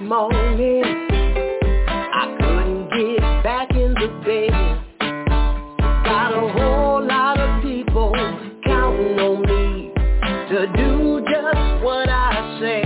morning, I couldn't get back into bed. Got a whole lot of people counting on me to do just what I say.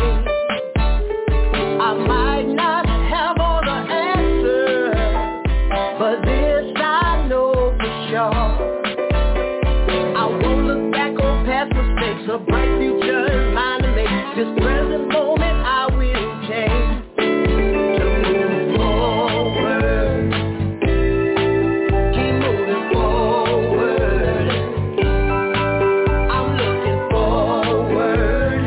I might not have all the answers, but this I know for sure. I won't look back on past mistakes. A bright future is mine to make. This present moment I will take to move forward. Keep moving forward. I'm looking forward.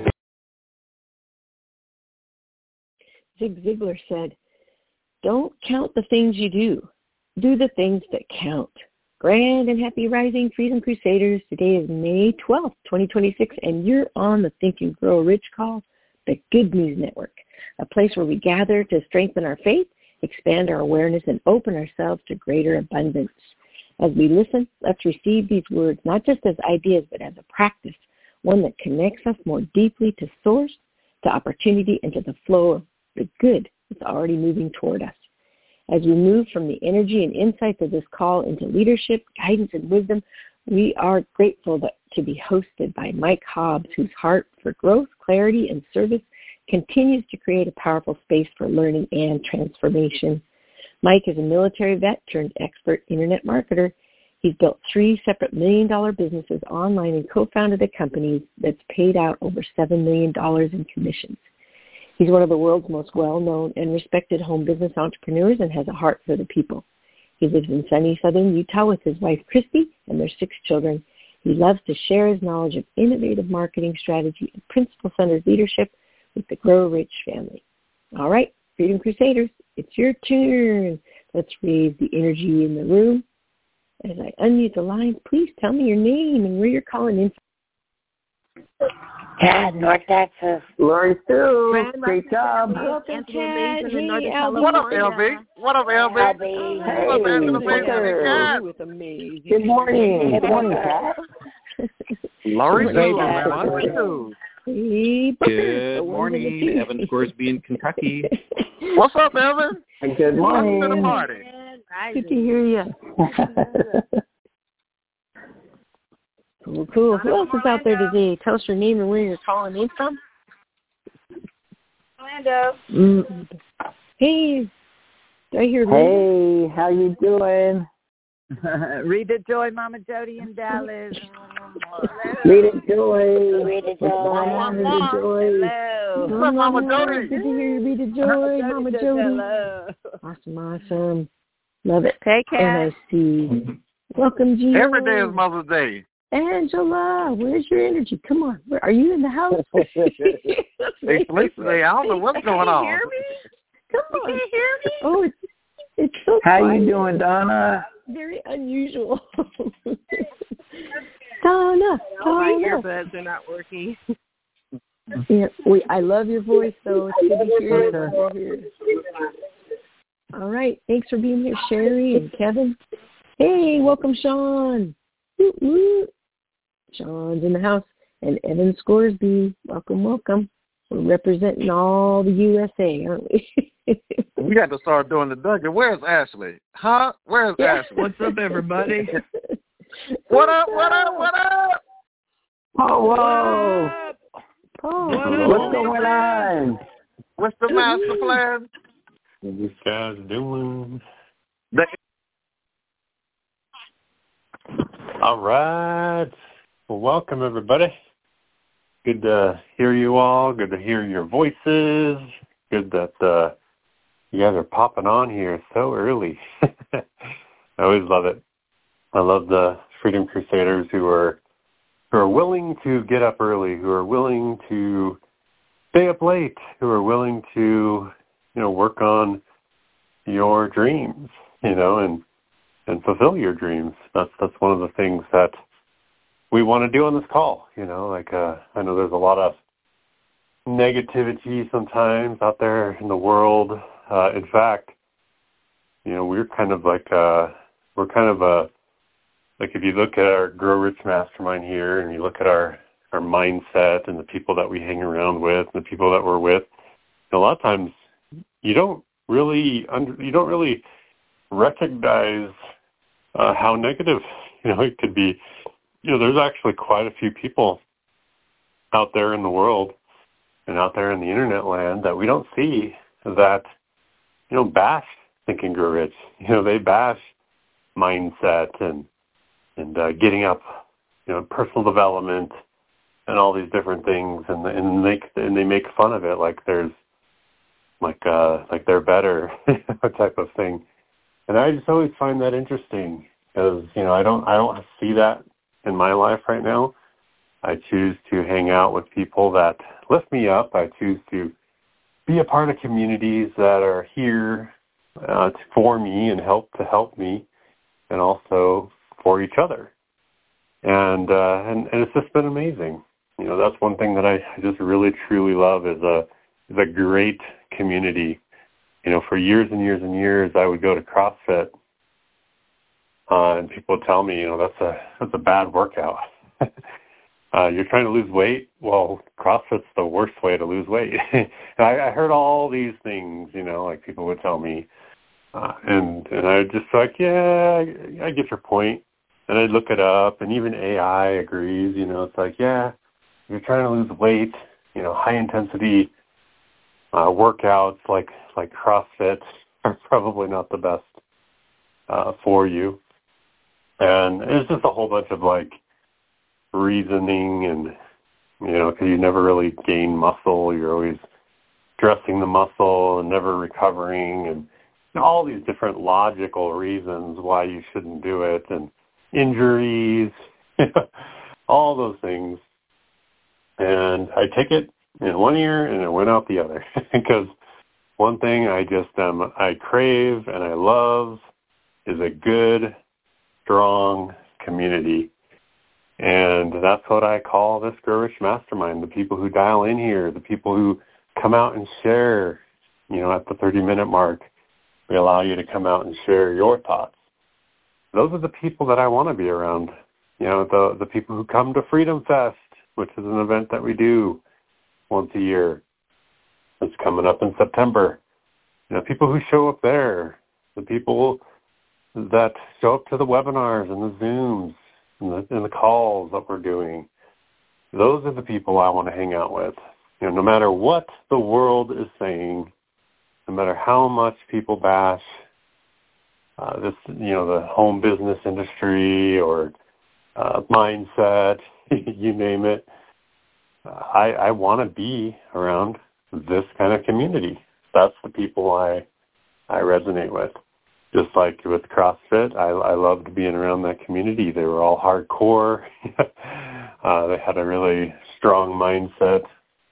Zig Ziglar said, "Don't count the things you do. Do the things that count." Grand and happy rising, Freedom Crusaders. Today is May 12th, 2026, and you're on the Think and Grow Rich call, the Good News Network, a place where we gather to strengthen our faith, expand our awareness, and open ourselves to greater abundance. As we listen, let's receive these words not just as ideas, but as a practice, one that connects us more deeply to source, to opportunity, and to the flow of the good that's already moving toward us. As we move from the energy and insights of this call into leadership, guidance, and wisdom, we are grateful to be hosted by Mike Hobbs, whose heart for growth, clarity, and service continues to create a powerful space for learning and transformation. Mike is a military vet turned expert internet marketer. He's built 3 separate $1 million businesses online and co-founded a company that's paid out over $7 million in commissions. He's one of the world's most well-known and respected home business entrepreneurs and has a heart for the people. He lives in sunny southern Utah with his wife, Christy, and their 6 children. He loves to share his knowledge of innovative marketing strategy and principle-centered leadership with the Grow Rich family. All right, Freedom Crusaders, it's your turn. Let's raise the energy in the room. As I unmute the line, please tell me your name and where you're calling in. Chad, North Texas. Lori Sue, great job. Welcome, Chad. Hey, Albie. What up, LB? What up, LB? Hey, What's up, Angela? With amazing. Good morning. Good morning, Chad. Lori Sue. Hey, good morning, Evan Scoresby in Kentucky. What's up, Evan? Good morning. Welcome to the party. Good to hear you. Cool. Who else is out there today? Tell us your name and where you're calling in from. Orlando. Hey, do I hear Hey, how you doing? Rita Joy, Mama Jody in Dallas. Rita Joy. Rita Joy. Rita Joy. Hello. What's up, Mama Jody? Good to hear you, Rita Joy. Mama Jody. Hello. Awesome. Love it. Hey, Kat. And I see. Welcome, Gio. Every day is Mother's Day. Angela, where's your energy? Come on. Are you in the house? They sleep today. I don't know what's going on. Can you hear me? Come on. Can you hear me? Oh, it's so How quiet. you doing, Donna? Very unusual. Donna. My earbuds are not working. Yeah, I love your voice, though. It's good to hear you. All right. Thanks for being here, Sherry and Kevin. Hey, welcome, Sean. Woo, woo. Sean's in the house. And Evan Scoresby. Welcome. We're representing all the USA, aren't we? We got to start doing the Dougie. Where's Ashley? Huh? Where's Ashley? What's up, everybody? What up? Oh, whoa. What's Hello. going on? What's the master plan? What you guys doing? All right. Well, welcome, everybody. Good to hear you all. Good to hear your voices. Good that you guys are popping on here so early. I always love it. I love the Freedom Crusaders who are willing to get up early, who are willing to stay up late, who are willing to, work on your dreams, and fulfill your dreams. That's one of the things that we want to do on this call. I know there's a lot of negativity sometimes out there in the world. In fact, we're kind of like if you look at our Grow Rich Mastermind here and you look at our mindset and the people that we hang around with and the people that we're with, a lot of times you don't really recognize how negative, it could be. There's actually quite a few people out there in the world and out there in the internet land that we don't see that, bash Think and Grow Rich. They bash mindset and getting up, personal development and all these different things, and they make fun of it like there's like they're better type of thing. And I just always find that interesting because I don't see that in my life right now. I choose to hang out with people that lift me up. I choose to be a part of communities that are here for me and help me, and also for each other. And it's just been amazing. That's one thing that I just really truly love is a great community. For years and years and years, I would go to CrossFit, and people would tell me, that's a bad workout. You're trying to lose weight? Well, CrossFit's the worst way to lose weight. And I heard all these things, like people would tell me, and I would just like, yeah, I get your point. And I'd look it up, and even AI agrees. It's like, yeah, if you're trying to lose weight, high intensity workouts like CrossFit are probably not the best for you. And it's just a whole bunch of reasoning and, because you never really gain muscle. You're always stressing the muscle and never recovering, and all these different logical reasons why you shouldn't do it, and injuries, all those things. And I take it in one ear and it went out the other because one thing I crave and I love is a good, strong community. And that's what I call this Grow Rich Mastermind, the people who dial in here, the people who come out and share, at the 30-minute mark. We allow you to come out and share your thoughts. Those are the people that I want to be around. The people who come to Freedom Fest, which is an event that we do once a year. It's coming up in September. People who show up there, the people that show up to the webinars and the Zooms and the calls that we're doing. Those are the people I want to hang out with. No matter what the world is saying, no matter how much people bash the home business industry or mindset, you name it, I want to be around this kind of community. That's the people I resonate with. Just like with CrossFit, I loved being around that community. They were all hardcore. They had a really strong mindset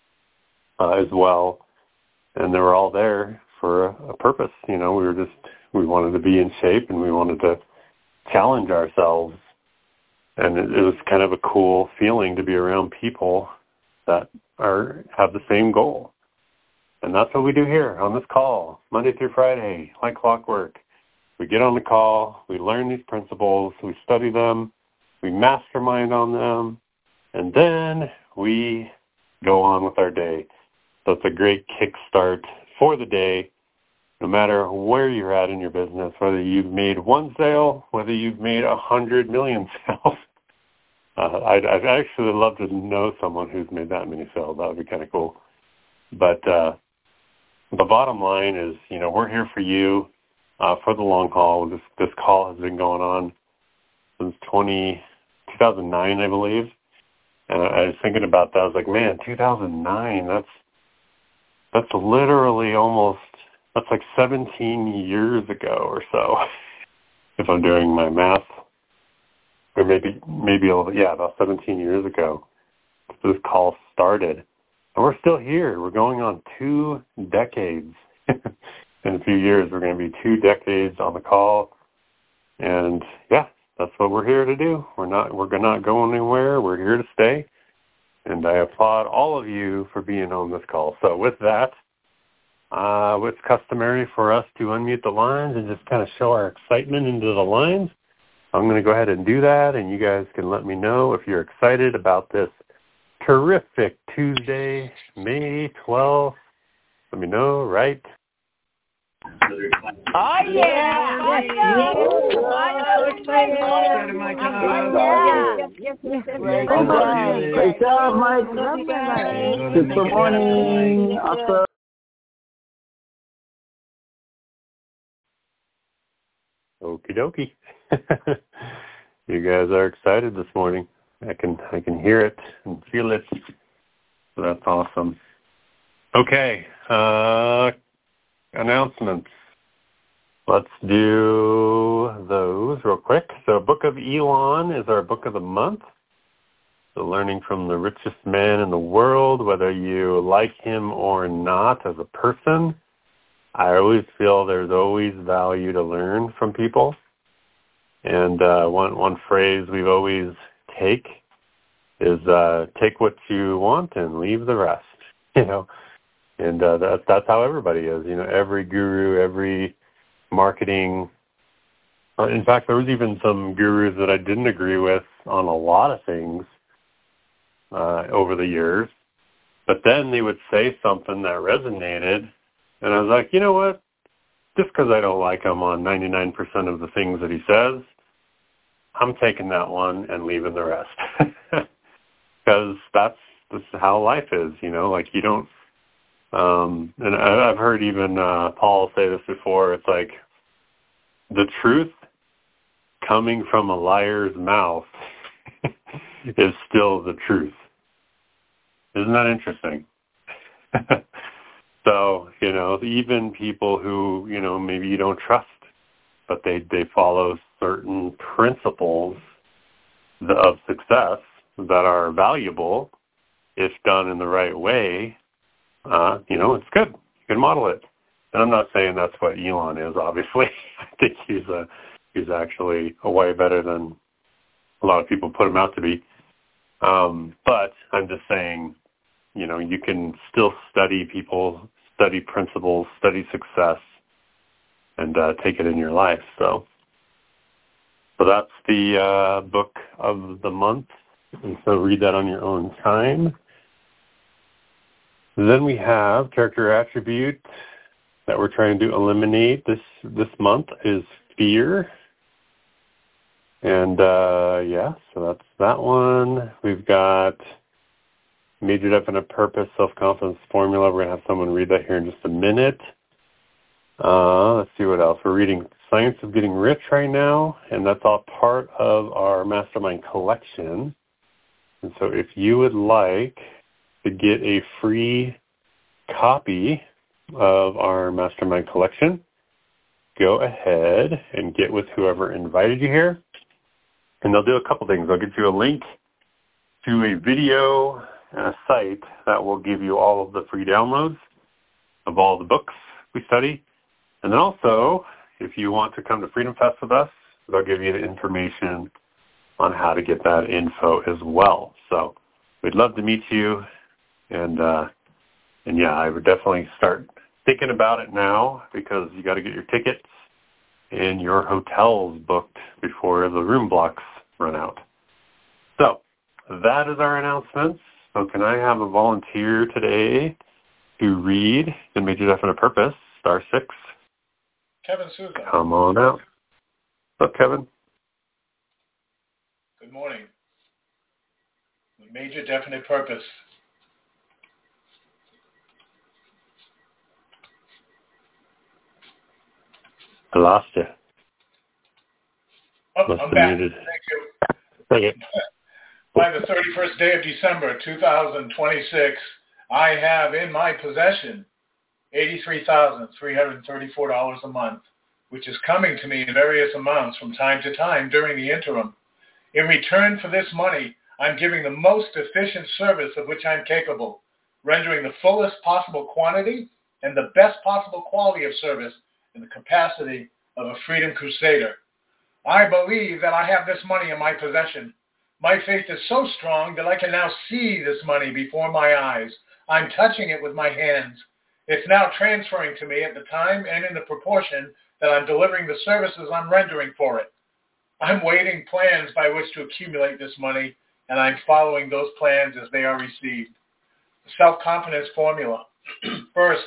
as well, and they were all there for a purpose. We wanted to be in shape, and we wanted to challenge ourselves. And it was kind of a cool feeling to be around people that have the same goal. And that's what we do here on this call, Monday through Friday, like clockwork. We get on the call, we learn these principles, we study them, we mastermind on them, and then we go on with our day. So it's a great kickstart for the day, no matter where you're at in your business, whether you've made one sale, whether you've made 100 million sales. I'd actually love to know someone who's made that many sales. That would be kind of cool. But the bottom line is, we're here for you for the long haul. This call has been going on since 2009, I believe. And I was thinking about that. I was like, man, 2009, that's literally that's like 17 years ago or so, if I'm doing my math. Or maybe a little, about 17 years ago, this call started. And we're still here. We're going on 2 decades. In a few years, we're going to be 2 decades on the call. And, that's what we're here to do. We're not going anywhere. We're here to stay. And I applaud all of you for being on this call. So with that, it's customary for us to unmute the lines and just kind of show our excitement into the lines. I'm going to go ahead and do that, and you guys can let me know if you're excited about this terrific Tuesday, May 12th, Let me know, right? Oh, yeah. Let's go. Great job, Mike. Super morning. Awesome. Okie dokie. You guys are excited this morning. I can hear it and feel it. So that's awesome. Okay. Announcements. Let's do those real quick. So Book of Elon is our book of the month. So learning from the richest man in the world, whether you like him or not as a person, I always feel there's always value to learn from people. And one phrase we've always take is take what you want and leave the rest. And that's how everybody is. Every guru, every marketing. In fact, there was even some gurus that I didn't agree with on a lot of things over the years. But then they would say something that resonated, and I was like, you know what? Just because I don't like him on 99% of the things that he says, I'm taking that one and leaving the rest. Because that's how life is, like you don't, and I've heard even Paul say this before, it's like the truth coming from a liar's mouth is still the truth. Isn't that interesting? So, even people who, maybe you don't trust, but they follow certain principles of success that are valuable if done in the right way, it's good. You can model it. And I'm not saying that's what Elon is, obviously. I think he's actually a way better than a lot of people put him out to be. But I'm just saying, you can still study people, study principles, study success, and take it in your life. So that's the book of the month. And so read that on your own time. Then we have character attribute that we're trying to eliminate this month is fear. And so that's that one. We've got major definite purpose, self-confidence formula. We're going to have someone read that here in just a minute. Let's see what else. We're reading Science of Getting Rich right now, and that's all part of our Mastermind collection. And so if you would like to get a free copy of our Mastermind collection, go ahead and get with whoever invited you here. And they'll do a couple things. They'll get you a link to a video and a site that will give you all of the free downloads of all the books we study. And then also, if you want to come to Freedom Fest with us, they'll give you the information on how to get that info as well. So we'd love to meet you. And I would definitely start thinking about it now because you got to get your tickets and your hotels booked before the room blocks run out. So that is our announcements. So can I have a volunteer today to read the Major Definite Purpose, Star 6? Kevin Souza. Come on out. What's up, Kevin? Good morning. The Major Definite Purpose. I lost you. Oh, I'm back. Thank you. Okay. By the 31st day of December 2026, I have in my possession $83,334 a month, which is coming to me in various amounts from time to time during the interim. In return for this money, I'm giving the most efficient service of which I'm capable, rendering the fullest possible quantity and the best possible quality of service in the capacity of a Freedom Crusader. I believe that I have this money in my possession. My faith is so strong that I can now see this money before my eyes. I'm touching it with my hands. It's now transferring to me at the time and in the proportion that I'm delivering the services I'm rendering for it. I'm waiting plans by which to accumulate this money, and I'm following those plans as they are received. The self-confidence formula. First,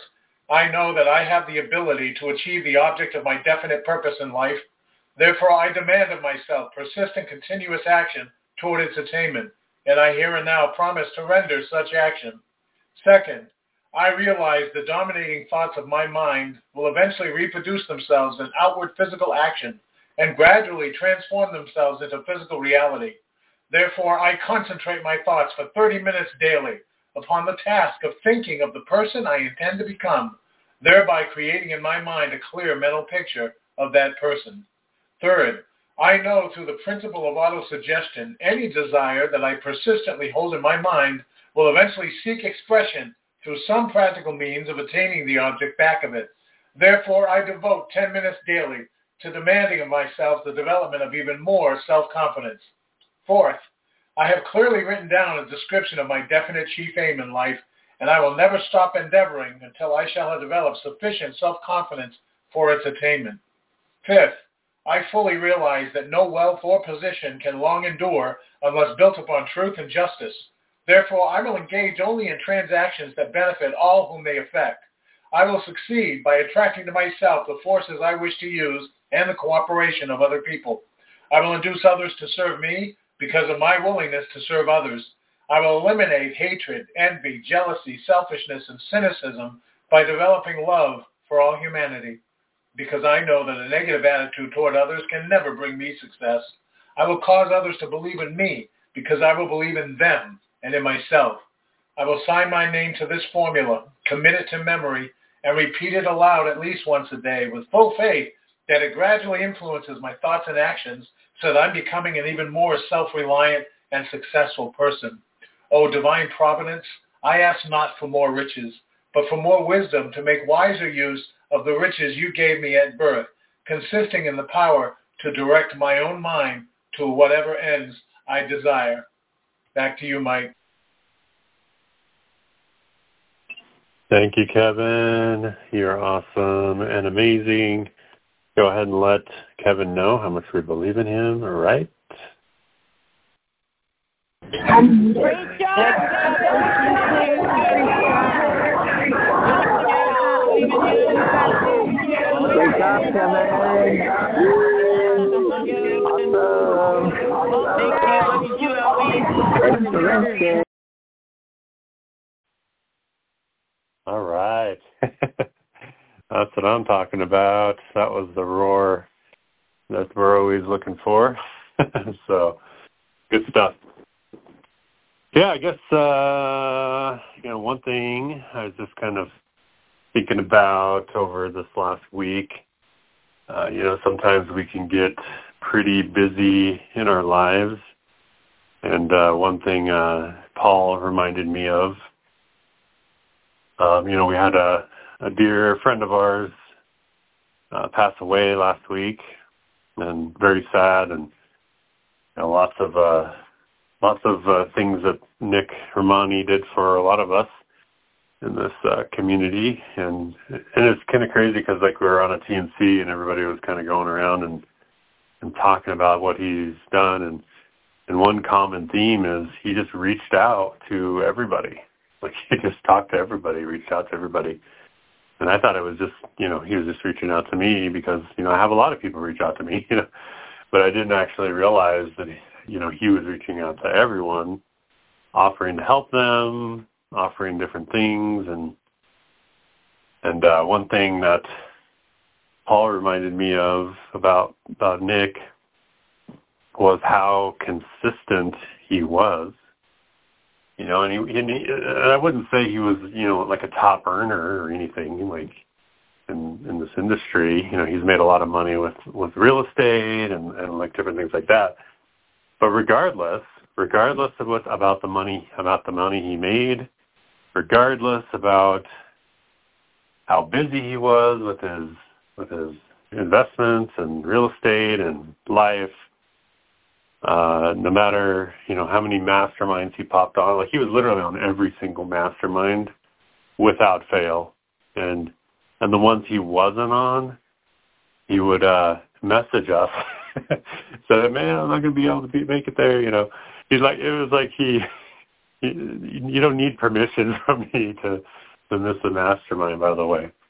I know that I have the ability to achieve the object of my definite purpose in life. Therefore, I demand of myself persistent, continuous action toward its attainment, and I here and now promise to render such action. Second, I realize the dominating thoughts of my mind will eventually reproduce themselves in outward physical action and gradually transform themselves into physical reality. Therefore, I concentrate my thoughts for 30 minutes daily upon the task of thinking of the person I intend to become, thereby creating in my mind a clear mental picture of that person. Third, I know through the principle of autosuggestion, any desire that I persistently hold in my mind will eventually seek expression through some practical means of attaining the object back of it. Therefore, I devote 10 minutes daily to demanding of myself the development of even more self-confidence. Fourth, I have clearly written down a description of my definite chief aim in life, and I will never stop endeavoring until I shall have developed sufficient self-confidence for its attainment. Fifth, I fully realize that no wealth or position can long endure unless built upon truth and justice. Therefore, I will engage only in transactions that benefit all whom they affect. I will succeed by attracting to myself the forces I wish to use and the cooperation of other people. I will induce others to serve me because of my willingness to serve others. I will eliminate hatred, envy, jealousy, selfishness, and cynicism by developing love for all humanity, because I know that a negative attitude toward others can never bring me success. I will cause others to believe in me because I will believe in them and in myself. I will sign my name to this formula, commit it to memory, and repeat it aloud at least once a day with full faith that it gradually influences my thoughts and actions so that I'm becoming an even more self-reliant and successful person. O divine providence, I ask not for more riches, but for more wisdom to make wiser use of the riches you gave me at birth, consisting in the power to direct my own mind to whatever ends I desire. Back to you, Mike. Thank you, Kevin. You're awesome and amazing. Go ahead and let Kevin know how much we believe in him, all right? Great job, Great job, Kevin. Awesome. All right. That's what I'm talking about. That was the roar that we're always looking for. So, good stuff. Yeah, I guess, one thing I was just kind of thinking about over this last week, sometimes we can get pretty busy in our lives. And one thing Paul reminded me of, we had a dear friend of ours pass away last week, and very sad, and lots of things that Nick Romani did for a lot of us in this community, and it's kind of crazy because we were on a TNC and everybody was kind of going around and talking about what he's done, and one common theme is he just reached out to everybody. He just talked to everybody, reached out to everybody. And I thought it was just, he was just reaching out to me because, I have a lot of people reach out to me, but I didn't actually realize that, he was reaching out to everyone, offering to help them, offering different things. And one thing that Paul reminded me of about Nick was how consistent he was. And I wouldn't say he was, like a top earner or anything like in this industry. He's made a lot of money with real estate and like different things like that. But regardless of about the money he made, regardless about how busy he was with his investments and real estate and life, no matter, how many masterminds he popped on, he was literally on every single mastermind without fail. And the ones he wasn't on, he would message us. So, man, I'm not going to be able to make it there, He's like, it was like you don't need permission from me to miss a mastermind, by the way.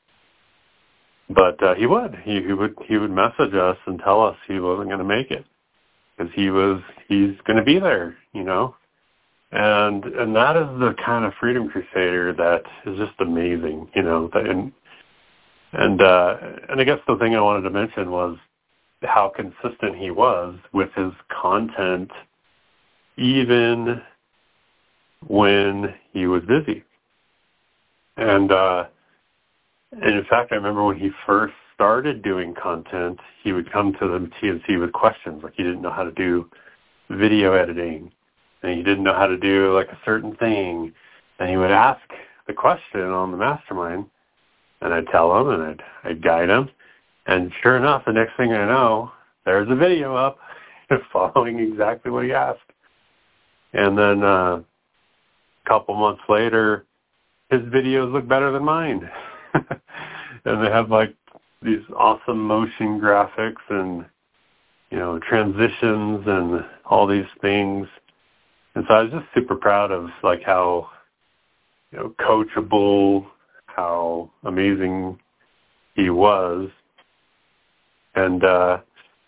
But he would message us and tell us he wasn't going to make it because he's going to be there, you know. And that is the kind of Freedom Crusader that is just amazing, you know. And I guess the thing I wanted to mention was how consistent he was with his content, even when he was busy. And in fact, I remember when he first started doing content, he would come to the TNC with questions, like he didn't know how to do video editing, and he didn't know how to do like a certain thing, and he would ask the question on the mastermind, and I'd tell him, and I'd guide him, and sure enough, the next thing I know, there's a video up following exactly what he asked. And then a couple months later, his videos look better than mine. And they have like these awesome motion graphics and, you know, transitions and all these things. And so I was just super proud of like how, you know, coachable, how amazing he was. And yeah,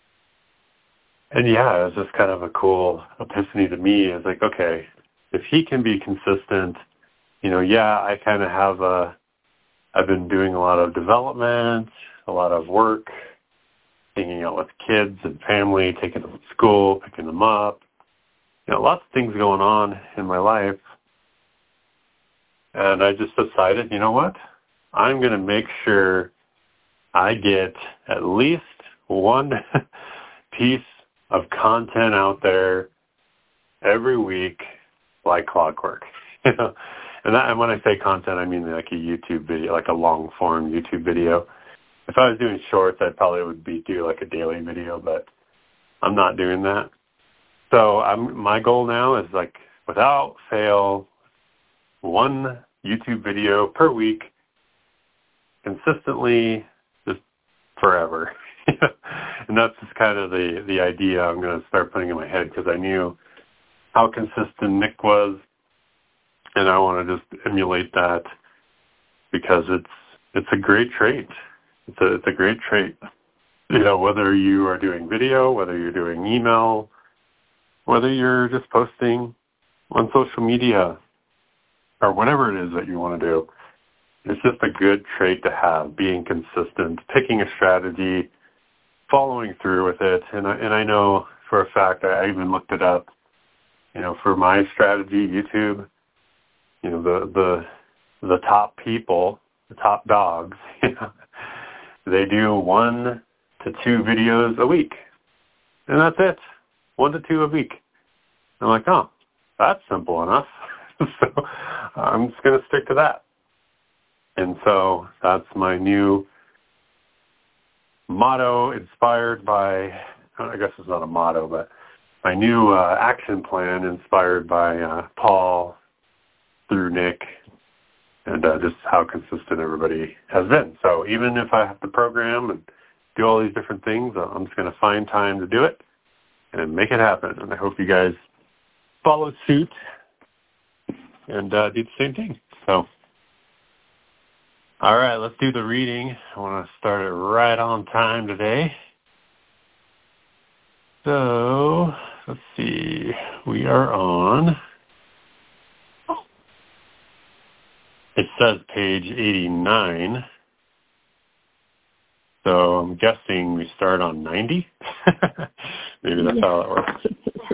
it was just kind of a cool epiphany to me. It's like, okay, if he can be consistent, you know, yeah, I kind of have I've been doing a lot of development, a lot of work, hanging out with kids and family, taking them to school, picking them up. You know, lots of things going on in my life. And I just decided, you know what? I'm going to make sure I get at least one piece of content out there every week like clockwork. You know? And when I say content, I mean like a YouTube video, like a long-form YouTube video. If I was doing shorts, I probably would do like a daily video, but I'm not doing that. So my goal now is like, without fail, one YouTube video per week, consistently, just forever. And that's just kind of the idea I'm going to start putting in my head, because I knew how consistent Nick was, and I want to just emulate that because it's a great trait. It's a great trait. You know, whether you are doing video, whether you're doing email, whether you're just posting on social media or whatever it is that you want to do, it's just a good trait to have, being consistent, picking a strategy, following through with it. And I know for a fact, I even looked it up, you know, for my strategy, YouTube, you know, the top people, the top dogs, you know, they do 1 to 2 videos a week. And that's it. 1 to 2 a week. I'm like, oh, that's simple enough. So I'm just going to stick to that. And so that's my new motto, inspired by, I guess it's not a motto, but my new action plan inspired by Paul, through Nick, and just how consistent everybody has been. So even if I have to program and do all these different things, I'm just going to find time to do it and make it happen. And I hope you guys follow suit and do the same thing. So, all right, let's do the reading. I want to start it right on time today. So, let's see. We are on... It says page 89, so I'm guessing we start on 90. Maybe that's how it works.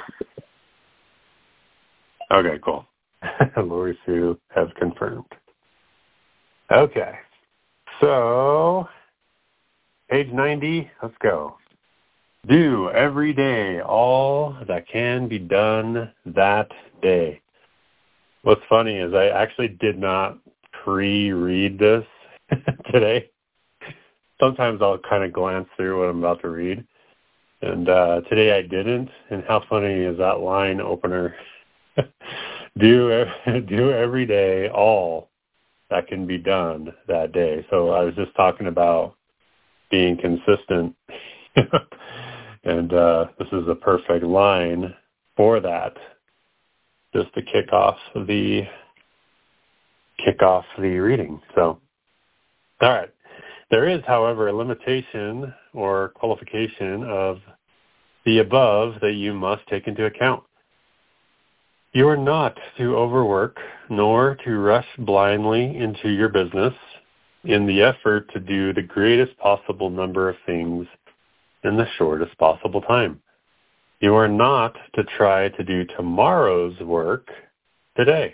Okay, cool. Lori Sue has confirmed. Okay, so page 90, let's go. Do every day all that can be done that day. What's funny is I actually did not pre-read this today. Sometimes I'll kind of glance through what I'm about to read. And today I didn't. And how funny is that line opener? Do every day all that can be done that day. So I was just talking about being consistent. And this is a perfect line for that. Just to kick off the reading. So, all right. There is, however, a limitation or qualification of the above that you must take into account. You are not to overwork nor to rush blindly into your business in the effort to do the greatest possible number of things in the shortest possible time. You are not to try to do tomorrow's work today.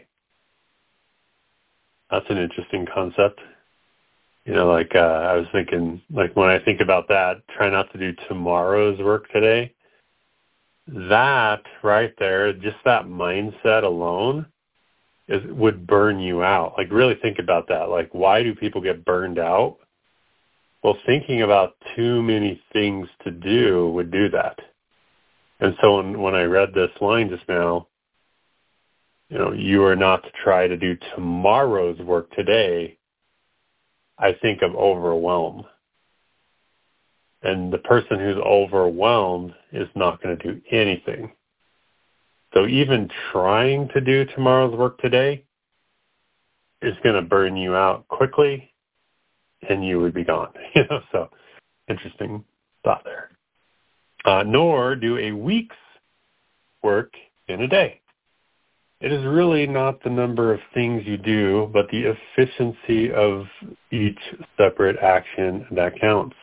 That's an interesting concept. I was thinking, when I think about that, try not to do tomorrow's work today. That right there, just that mindset alone would burn you out. Really think about that. Why do people get burned out? Well, thinking about too many things to do would do that. And so when I read this line just now, you are not to try to do tomorrow's work today, I think of overwhelm. And the person who's overwhelmed is not going to do anything. So even trying to do tomorrow's work today is going to burn you out quickly, and you would be gone. So interesting thought there. Nor do a week's work in a day. It is really not the number of things you do, but the efficiency of each separate action that counts.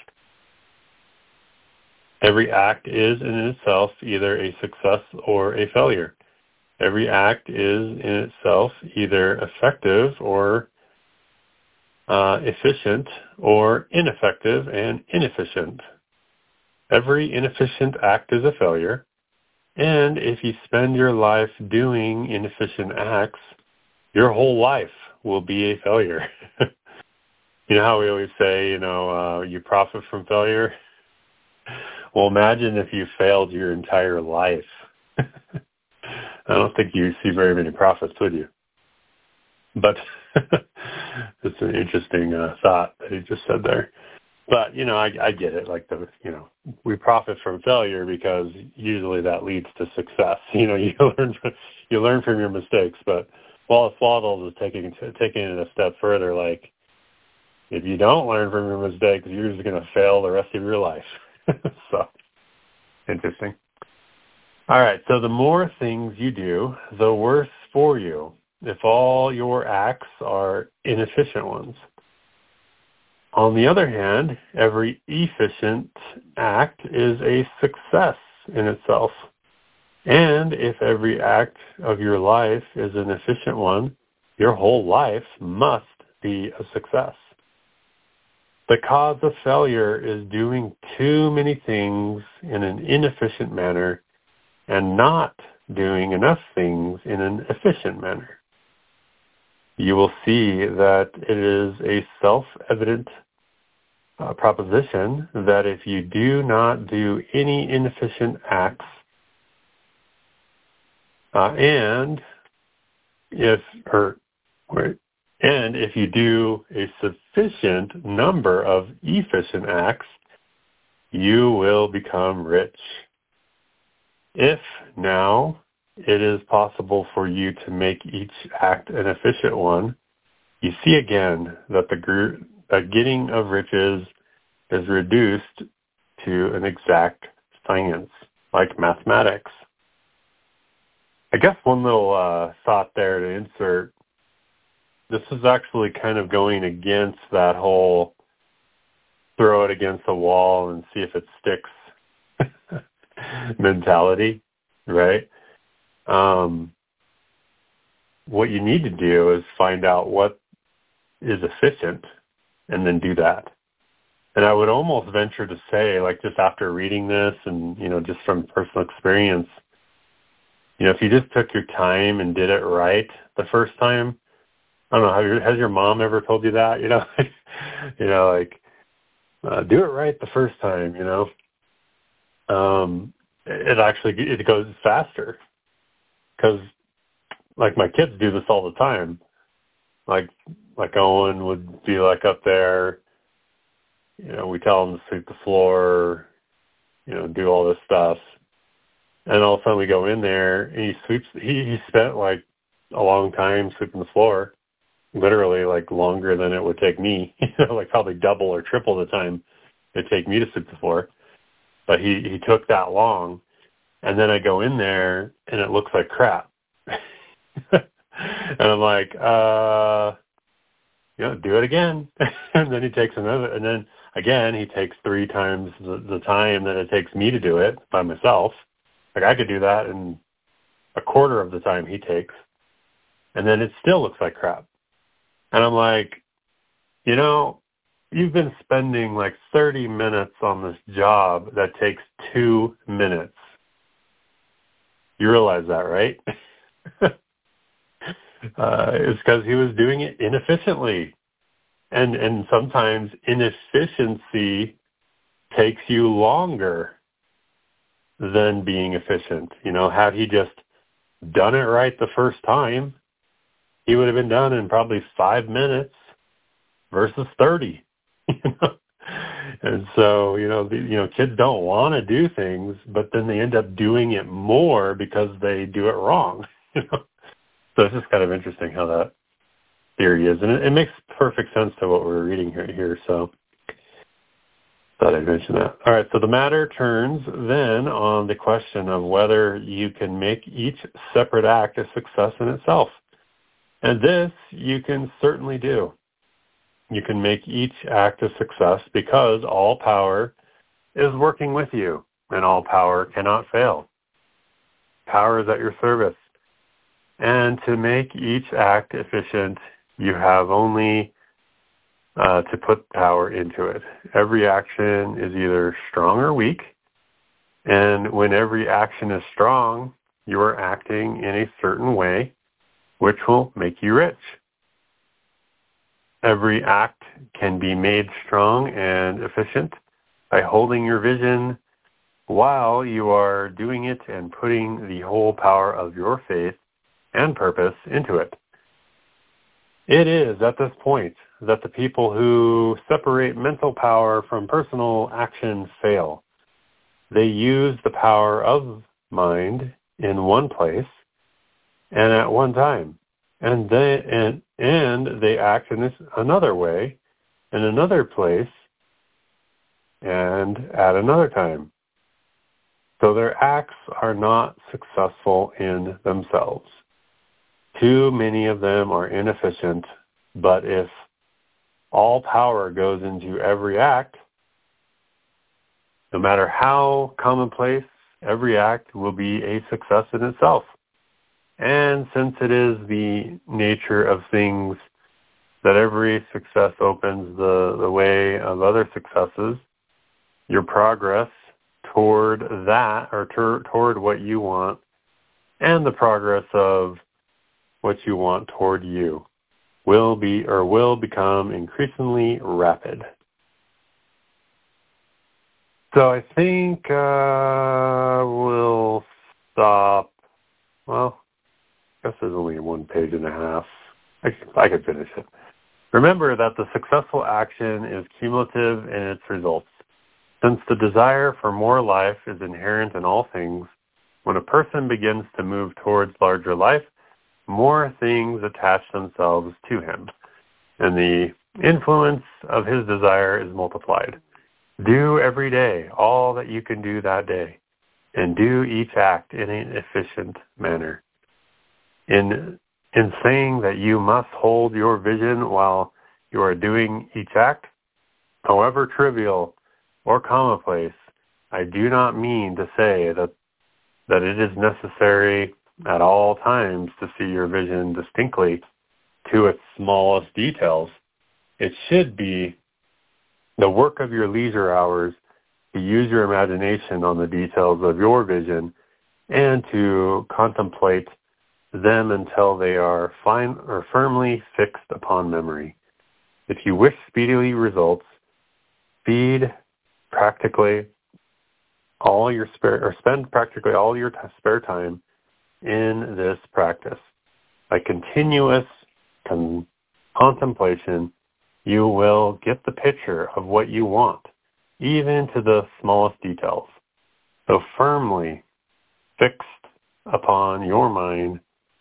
Every act is in itself either a success or a failure. Every act is in itself either effective or efficient, or ineffective and inefficient. Every inefficient act is a failure. And if you spend your life doing inefficient acts, your whole life will be a failure. You know how we always say, you profit from failure? Well, imagine if you failed your entire life. I don't think you see very many profits, would you? But it's an interesting thought that he just said there. But, I get it. We profit from failure because usually that leads to success. You learn from your mistakes. But Wallace Waddles is taking it a step further. If you don't learn from your mistakes, you're just going to fail the rest of your life. So, interesting. All right. So the more things you do, the worse for you if all your acts are inefficient ones. On the other hand, every efficient act is a success in itself. And if every act of your life is an efficient one, your whole life must be a success. The cause of failure is doing too many things in an inefficient manner and not doing enough things in an efficient manner. You will see that it is a self-evident proposition that if you do not do any inefficient acts, and if you do a sufficient number of efficient acts, you will become rich. If now it is possible for you to make each act an efficient one, you see again that the getting of riches is reduced to an exact science, like mathematics. I guess one little thought there to insert, this is actually kind of going against that whole throw it against the wall and see if it sticks mentality, right? What you need to do is find out what is efficient and then do that. And I would almost venture to say, just after reading this and, just from personal experience, if you just took your time and did it right the first time, I don't know, has your mom ever told you that? Do it right the first time, it goes faster. Because, my kids do this all the time. Like Owen would be up there, we tell him to sweep the floor, do all this stuff. And all of a sudden we go in there and he spent a long time sweeping the floor. literally like longer than it would take me, like probably double or triple the time it'd take me to sweep the floor. But he took that long, and then I go in there and it looks like crap. And I'm like, do it again. And then he takes another, and then again he takes 3 times the time that it takes me to do it by myself. Like I could do that in a quarter of the time he takes, and then it still looks like crap. And I'm like, you've been spending like 30 minutes on this job that takes 2 minutes. You realize that, right? It's because he was doing it inefficiently. And sometimes inefficiency takes you longer than being efficient. Had he just done it right the first time, he would have been done in probably 5 minutes versus 30. And so, kids don't want to do things, but then they end up doing it more because they do it wrong. So it's just kind of interesting how that theory is. And it makes perfect sense to what we're reading here. So thought I'd mention that. All right, so the matter turns then on the question of whether you can make each separate act a success in itself. And this you can certainly do. You can make each act a success because all power is working with you, and all power cannot fail. Power is at your service. And to make each act efficient, you have only to put power into it. Every action is either strong or weak, and when every action is strong, you are acting in a certain way, which will make you rich. Every act can be made strong and efficient by holding your vision while you are doing it and putting the whole power of your faith and purpose into it. It is at this point that the people who separate mental power from personal action fail. They use the power of mind in one place and at one time, and they act in this another way in another place and at another time. So their acts are not successful in themselves. Too many of them are inefficient, but if all power goes into every act, no matter how commonplace, every act will be a success in itself. And since it is the nature of things that every success opens the way of other successes, your progress toward that, or toward what you want, and the progress of what you want toward you will become increasingly rapid. So I think we'll stop. Well, I guess there's only 1.5 pages. I could finish it. Remember that the successful action is cumulative in its results. Since the desire for more life is inherent in all things, when a person begins to move towards larger life, more things attach themselves to him, and the influence of his desire is multiplied. Do every day all that you can do that day, and do each act in an efficient manner. In saying that you must hold your vision while you are doing each act, however trivial or commonplace, I do not mean to say that it is necessary at all times to see your vision distinctly to its smallest details. It should be the work of your leisure hours to use your imagination on the details of your vision and to contemplate them until they are fine or firmly fixed upon memory. If you wish speedily results, spend practically all your spare time in this practice. By continuous contemplation, you will get the picture of what you want, even to the smallest details. So firmly fixed upon your mind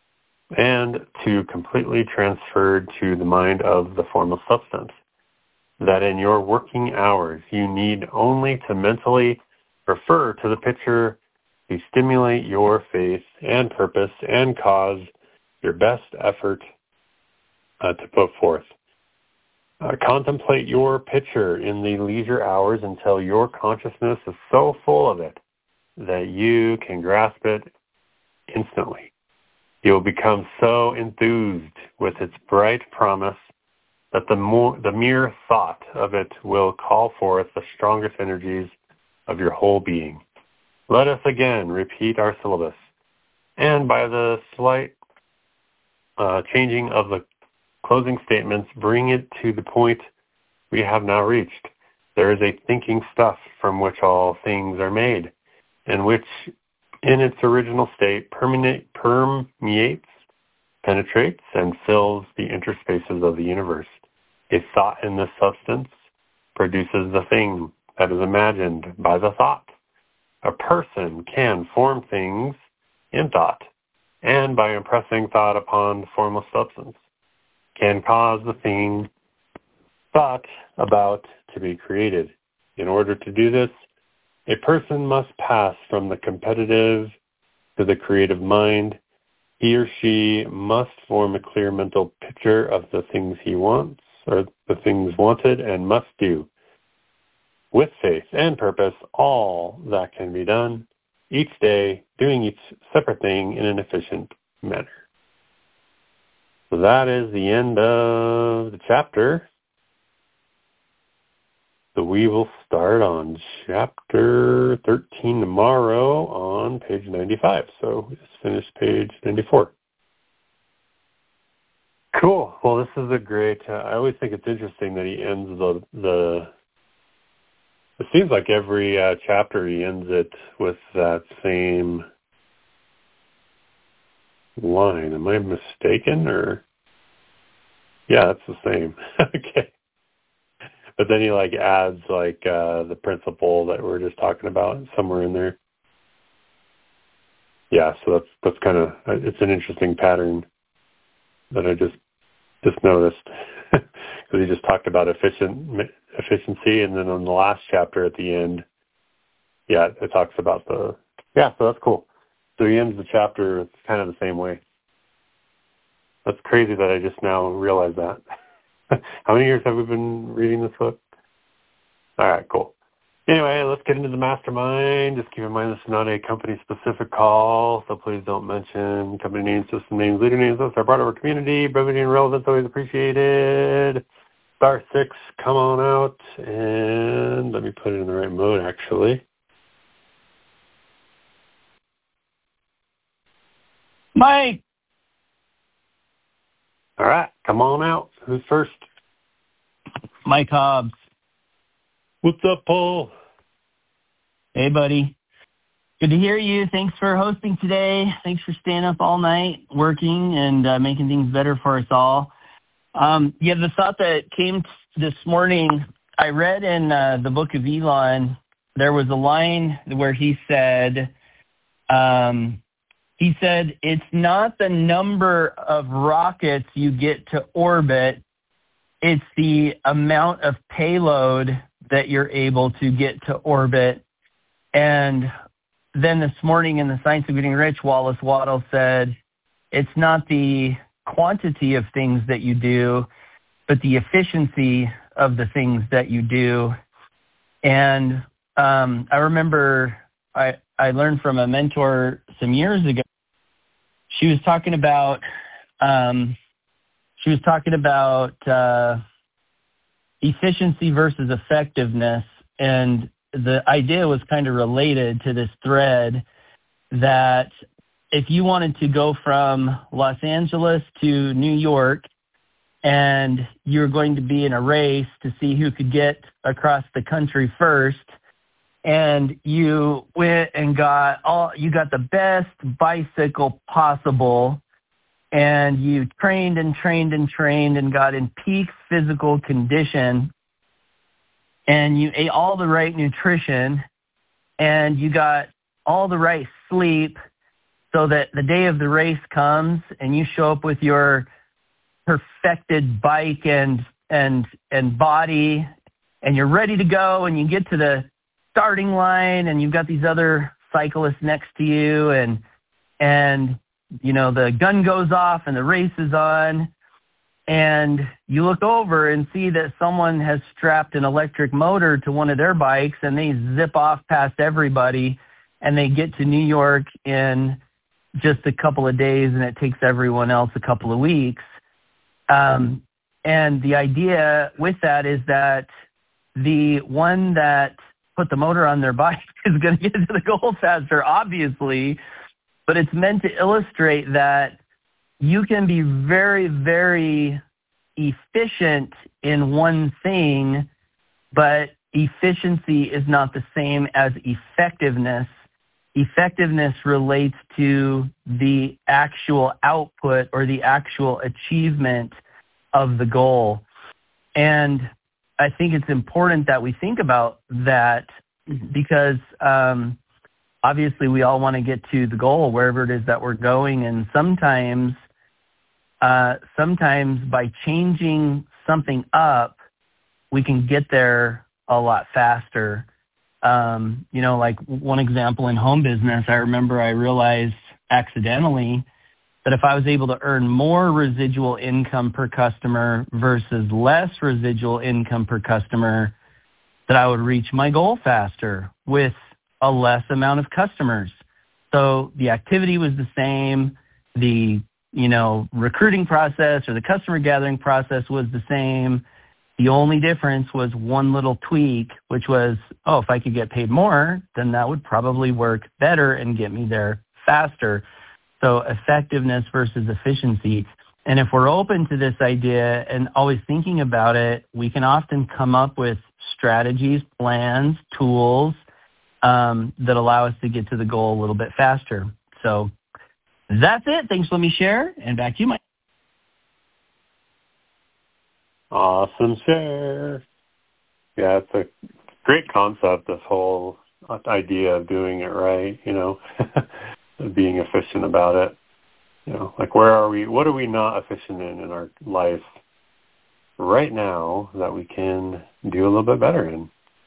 and to completely transferred to the mind of the formless substance. That in your working hours, you need only to mentally refer to the picture to stimulate your faith and purpose and cause your best effort to put forth. Contemplate your picture in the leisure hours until your consciousness is so full of it that you can grasp it instantly. You will become so enthused with its bright promise that the mere thought of it will call forth the strongest energies of your whole being. Let us again repeat our syllabus, and by the slight changing of the closing statements, bring it to the point we have now reached. There is a thinking stuff from which all things are made, and which in its original state permeates, penetrates, and fills the interspaces of the universe. A thought in this substance produces the thing that is imagined by the thought. A person can form things in thought, and by impressing thought upon the formless substance, can cause the thing thought about to be created. In order to do this, a person must pass from the competitive to the creative mind. He or she must form a clear mental picture of the things he wants, or the things wanted, and must do, with faith and purpose, all that can be done each day, doing each separate thing in an efficient manner. So that is the end of the chapter. So we will start on chapter 13 tomorrow on page 95. So we just finished page 94. Cool. Well, this is a great, I always think it's interesting that he ends it seems like every chapter he ends it with that same line. Am I mistaken, or? Yeah, that's the same. Okay. But then he adds the principle that we're just talking about somewhere in there. Yeah, so that's kind of, it's an interesting pattern that I just noticed, because he just talked about efficiency, and then on the last chapter at the end, it talks about so that's cool. So he ends the chapter kind of the same way. That's crazy that I just now realized that. How many years have we been reading this book? All right, cool. Anyway, let's get into the mastermind. Just keep in mind this is not a company-specific call, so please don't mention company names, system names, leader names. Those are part of our community. Brevity and relevance always appreciated. Star 6, come on out, and let me put it in the right mode, actually. Mike! All right, come on out. Who's first? Mike Hobbs. What's up, Paul? Hey, buddy. Good to hear you. Thanks for hosting today. Thanks for staying up all night, working, and making things better for us all. The thought that came this morning, I read in the book of Elon, there was a line where he said, it's not the number of rockets you get to orbit, it's the amount of payload that you're able to get to orbit. And then this morning in The Science of Getting Rich, Wallace Waddell said, it's not the quantity of things that you do, but the efficiency of the things that you do. And I remember I learned from a mentor some years ago. She was talking about efficiency versus effectiveness, and the idea was kind of related to this thread that if you wanted to go from Los Angeles to New York and you're going to be in a race to see who could get across the country first, and you went and got the best bicycle possible, and you trained and got in peak physical condition, and you ate all the right nutrition, and you got all the right sleep, so that the day of the race comes and you show up with your perfected bike and body, and you're ready to go, and you get to the starting line, and you've got these other cyclists next to you, and you know, the gun goes off and the race is on, and you look over and see that someone has strapped an electric motor to one of their bikes, and they zip off past everybody, and they get to New York in just a couple of days, and it takes everyone else a couple of weeks. And the idea with that is that the one that put the motor on their bike is going to get to the goal faster, obviously, but it's meant to illustrate that you can be very, very efficient in one thing, but efficiency is not the same as effectiveness. Effectiveness relates to the actual output or the actual achievement of the goal. And I think it's important that we think about that, because obviously we all want to get to the goal wherever it is that we're going. And sometimes by changing something up, we can get there a lot faster. You know, like one example in home business, I remember I realized accidentally that if I was able to earn more residual income per customer versus less residual income per customer, that I would reach my goal faster with a less amount of customers. So the activity was the same, the, you know, recruiting process or the customer gathering process was the same. The only difference was one little tweak, which was, oh, if I could get paid more, then that would probably work better and get me there faster. So effectiveness versus efficiency. And if we're open to this idea and always thinking about it, we can often come up with strategies, plans, tools that allow us to get to the goal a little bit faster. So that's it. Thanks for letting me share. And back to you, Mike. Awesome share. Yeah, it's a great concept, this whole idea of doing it right, you know, being efficient about it. You know, like what are we not efficient in our life right now that we can do a little bit better in?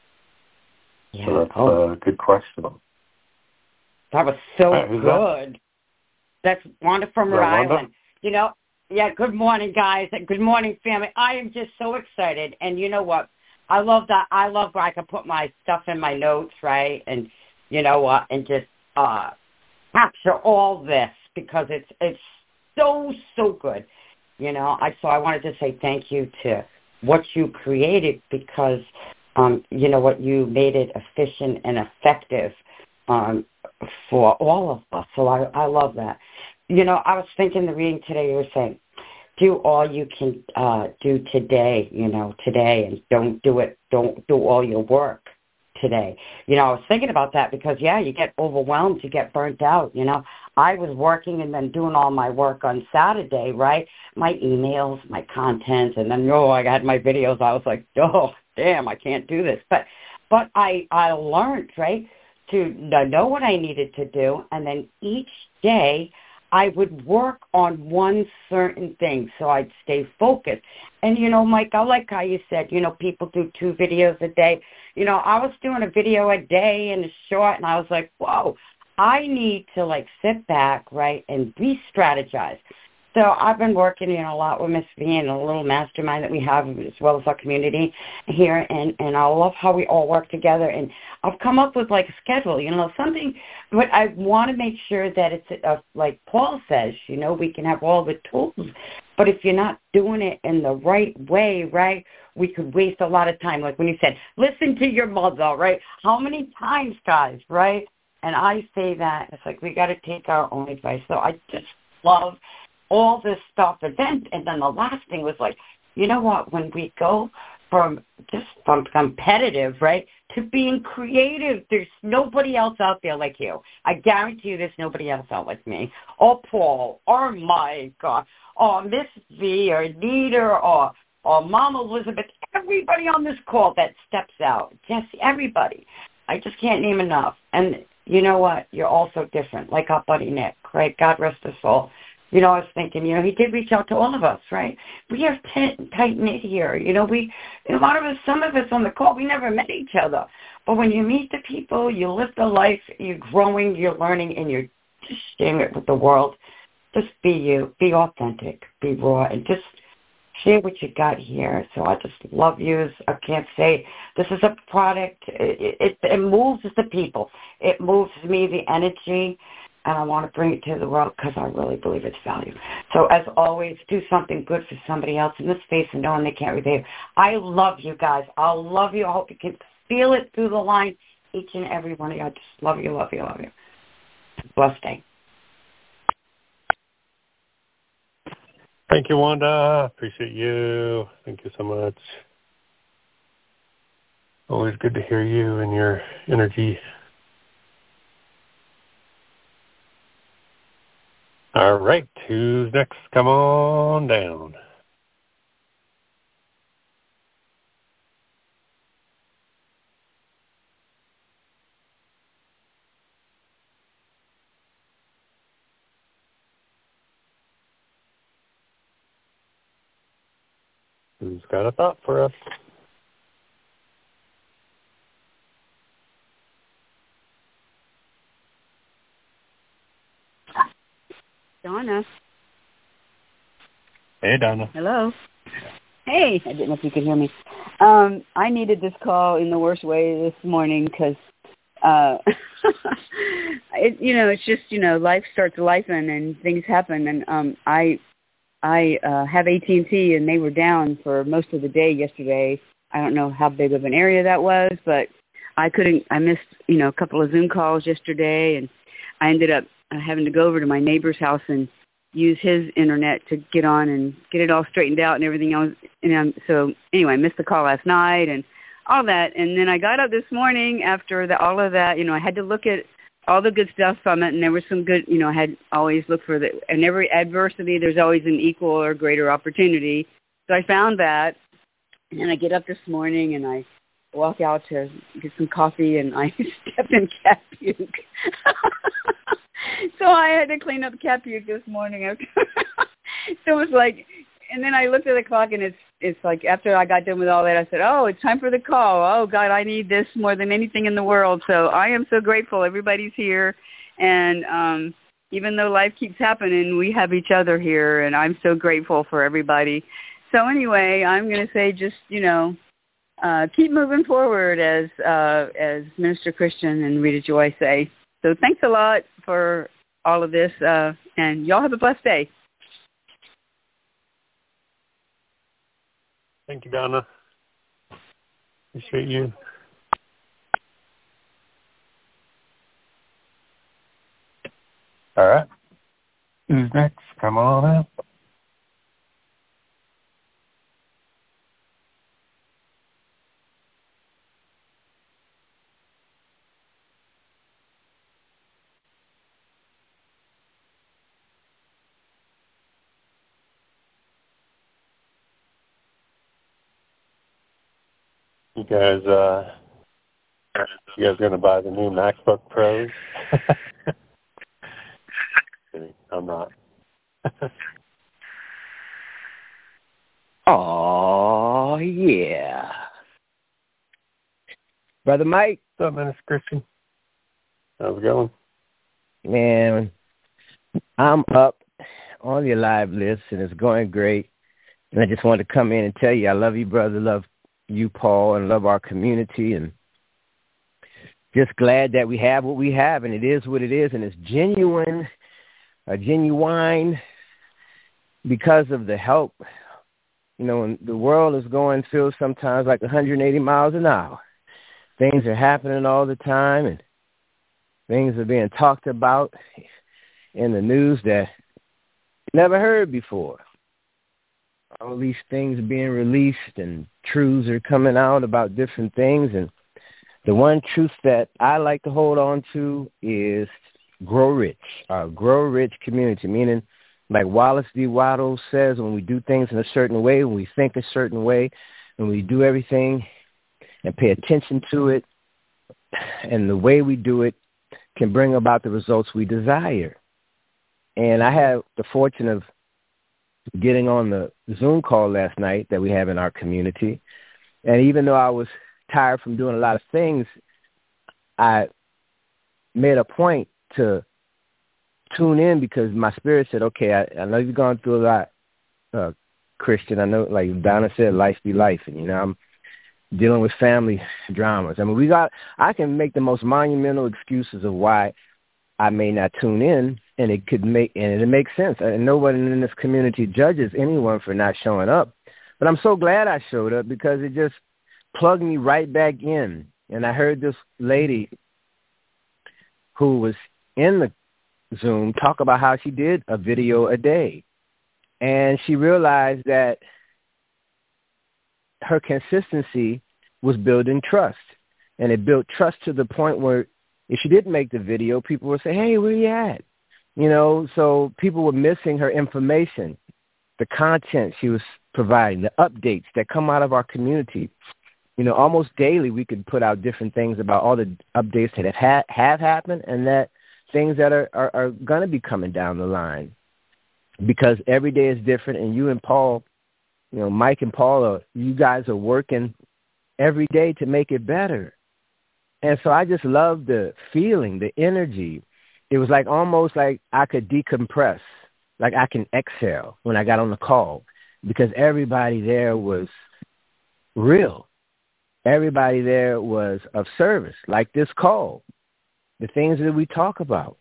Yeah. So that's a good question. That was so good. That's Wanda from Rhode Island. You know, yeah, good morning, guys. Good morning, family. I am just so excited. And you know what? I love that. I love where I can put my stuff in my notes, right? And you know what? And just capture all this because it's so good. You know, I wanted to say thank you to what you created because, you know what, you made it efficient and effective for all of us. So I love that. You know, I was thinking the reading today, you were saying, do all you can do today, you know, today, and don't do all your work today. You know, I was thinking about that because, yeah, you get overwhelmed, you get burnt out, you know. I was working and then doing all my work on Saturday, right? My emails, my content, and then, I had my videos. I was like, oh, damn, I can't do this. But I learned, right, to know what I needed to do, and then each day I would work on one certain thing so I'd stay focused. And, you know, Mike, I like how you said, you know, people do 2 videos a day. You know, I was doing a video a day and a short, and I was like, whoa, I need to, like, sit back, right, and re-strategize. So I've been working, you know, a lot with Miss V and a little mastermind that we have, as well as our community here, and I love how we all work together. And I've come up with, like, a schedule, you know, something, but I want to make sure that it's, like Paul says, you know, we can have all the tools, but if you're not doing it in the right way, right, we could waste a lot of time. Like when you said, listen to your mother, right? How many times, guys, right? And I say that, it's like we got to take our own advice. So I just love all this stuff. And then the last thing was like, you know what, when we go from competitive, right, to being creative, there's nobody else out there like you. I guarantee you there's nobody else out like me, or Paul, or Mike, or Miss V, or Nita, or Mama Elizabeth, everybody on this call that steps out, Jesse, everybody. I just can't name enough. And you know what? You're also different, like our buddy Nick, right? God rest his soul. You know, I was thinking, he did reach out to all of us, right? We have tight-knit here. A lot of us, some of us on the call, we never met each other. But when you meet the people, you live the life, you're growing, you're learning, and you're just sharing it with the world. Just be you. Be authentic. Be raw. And just share what you got here. So I just love you. I can't say this is a product. It moves the people. It moves me, the energy. And I want to bring it to the world because I really believe it's value. So as always, do something good for somebody else in this space and knowing they can't repay. I love you guys. I love you. I hope you can feel it through the line, each and every one of you. I just love you, love you, love you. Blessed day. Thank you, Wanda. Appreciate you. Thank you so much. Always good to hear you and your energy. All right, who's next? Come on down. Who's got a thought for us? Donna. Hey, Donna. Hello. Hey, I didn't know if you could hear me. I needed this call in the worst way this morning because, it's just, life starts lifing and things happen. And I have AT&T, and they were down for most of the day yesterday. I don't know how big of an area that was, but I missed, a couple of Zoom calls yesterday, and I ended up having to go over to my neighbor's house and use his internet to get on and get it all straightened out and everything else. And so anyway, I missed the call last night and all that. And then I got up this morning after all of that. I had to look at all the good stuff from it, and there was some good, I had always looked for in every adversity, there's always an equal or greater opportunity. So I found that, and then I get up this morning and I walk out to get some coffee, and I stepped in cat puke. So I had to clean up cat puke this morning. So it was like, and then I looked at the clock, and it's like after I got done with all that, I said, oh, it's time for the call. Oh, God, I need this more than anything in the world. So I am so grateful everybody's here. And even though life keeps happening, we have each other here, and I'm so grateful for everybody. So anyway, I'm going to say just, keep moving forward, as Minister Christian and Rita Joy say. So thanks a lot for all of this, and y'all have a blessed day. Thank you, Donna. Appreciate you. All right. Who's next? Come on out. You guys gonna buy the new MacBook Pros? I'm not. Oh yeah, Brother Mike. What's up, Minister Christian? How's it going? Man, I'm up on your live list, and it's going great. And I just wanted to come in and tell you I love you, brother. Love you, Paul, and love our community, and just glad that we have what we have, and it is what it is, and it's genuine because of the help. When the world is going through sometimes like 180 miles an hour. Things are happening all the time, and things are being talked about in the news that you never heard before. All these things are being released, and truths are coming out about different things. And the one truth that I like to hold on to is grow rich, our grow rich community, meaning like Wallace D. Waddle says, when we do things in a certain way, when we think a certain way, when we do everything and pay attention to it, and the way we do it can bring about the results we desire. And I had the fortune of getting on the Zoom call last night that we have in our community. And even though I was tired from doing a lot of things, I made a point to tune in because my spirit said, okay, I know you've gone through a lot, Christian. I know, like Donna said, life be life. And, I'm dealing with family dramas. I mean, I can make the most monumental excuses of why I may not tune in, and it makes sense. And no one in this community judges anyone for not showing up. But I'm so glad I showed up because it just plugged me right back in. And I heard this lady who was in the Zoom talk about how she did a video a day. And she realized that her consistency was building trust. And it built trust to the point where if she didn't make the video, people would say, hey, where you at? So people were missing her information, the content she was providing, the updates that come out of our community. Almost daily we could put out different things about all the updates that have happened and that things that are going to be coming down the line. Because every day is different, and you and Paul, Mike and Paul, you guys are working every day to make it better. And so I just love the feeling, the energy. It was almost like I could decompress, like I can exhale when I got on the call because everybody there was real. Everybody there was of service, like this call, the things that we talk about.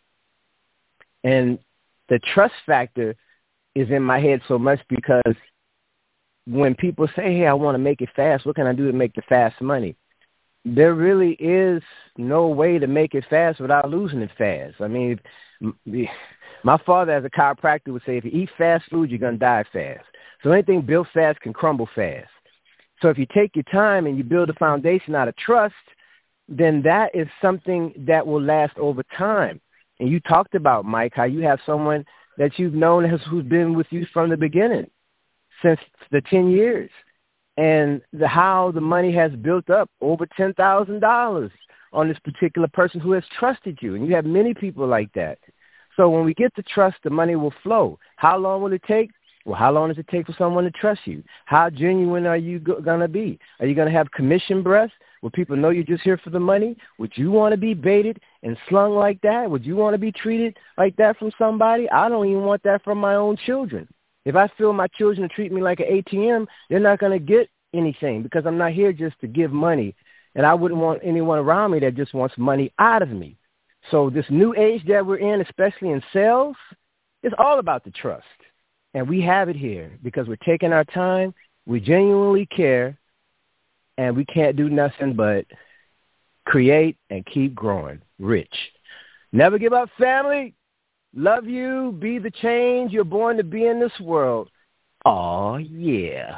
And the trust factor is in my head so much because when people say, hey, I want to make it fast, what can I do to make the fast money? There really is no way to make it fast without losing it fast. I mean, my father as a chiropractor would say, if you eat fast food, you're going to die fast. So anything built fast can crumble fast. So if you take your time and you build a foundation out of trust, then that is something that will last over time. And you talked about, Mike, how you have someone that you've known who's been with you from the beginning, since the 10 years. And how the money has built up over $10,000 on this particular person who has trusted you. And you have many people like that. So when we get the trust, the money will flow. How long will it take? Well, how long does it take for someone to trust you? How genuine are you going to be? Are you going to have commission breath where people know you're just here for the money? Would you want to be baited and slung like that? Would you want to be treated like that from somebody? I don't even want that from my own children. If I feel my children treat me like an ATM, they're not going to get anything because I'm not here just to give money. And I wouldn't want anyone around me that just wants money out of me. So this new age that we're in, especially in sales, is all about the trust. And we have it here because we're taking our time, we genuinely care, and we can't do nothing but create and keep growing rich. Never give up, family. Love you. Be the change you're born to be in this world. Oh, yeah.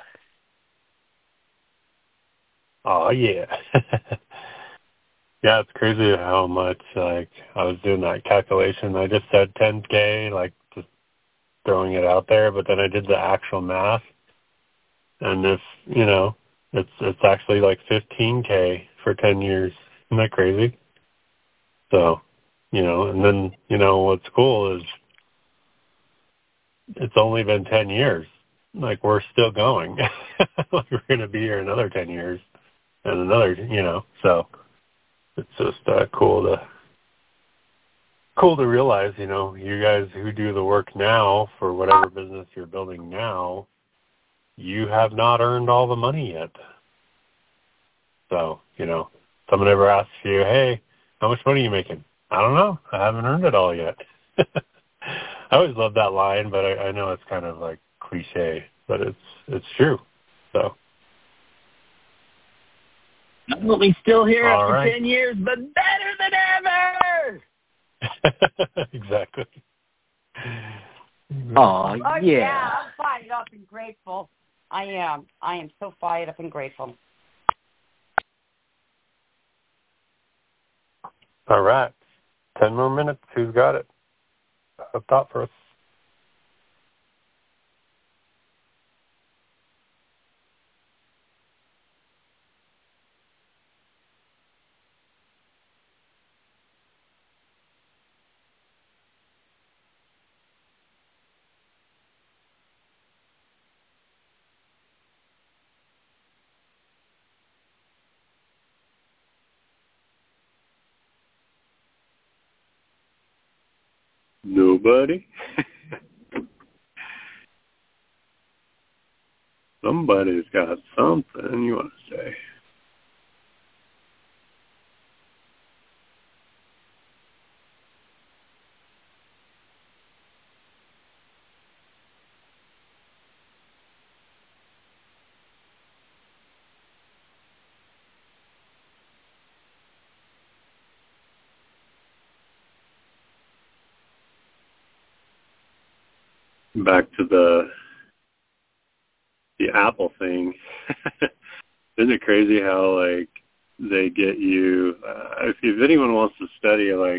Oh, yeah. Yeah, it's crazy how much, I was doing that calculation. I just said 10K, just throwing it out there, but then I did the actual math. And if, it's actually 15K for 10 years. Isn't that crazy? So, and then, what's cool is it's only been 10 years. We're still going. We're going to be here another 10 years and another, so it's just cool to realize, you guys who do the work now for whatever business you're building now, you have not earned all the money yet. So, someone ever asks you, hey, how much money are you making? I don't know. I haven't earned it all yet. I always love that line, but I know it's kind of cliche, but it's true. So. Will be still here all after right. 10 years, but better than ever. Exactly. Oh, yeah. I'm fired up and grateful. I am. I am so fired up and grateful. All right. 10 more minutes. Who's got it? A thought for us? Nobody? Somebody's got something you want to say. Back to the Apple thing. Isn't it crazy how like they get you? If anyone wants to study like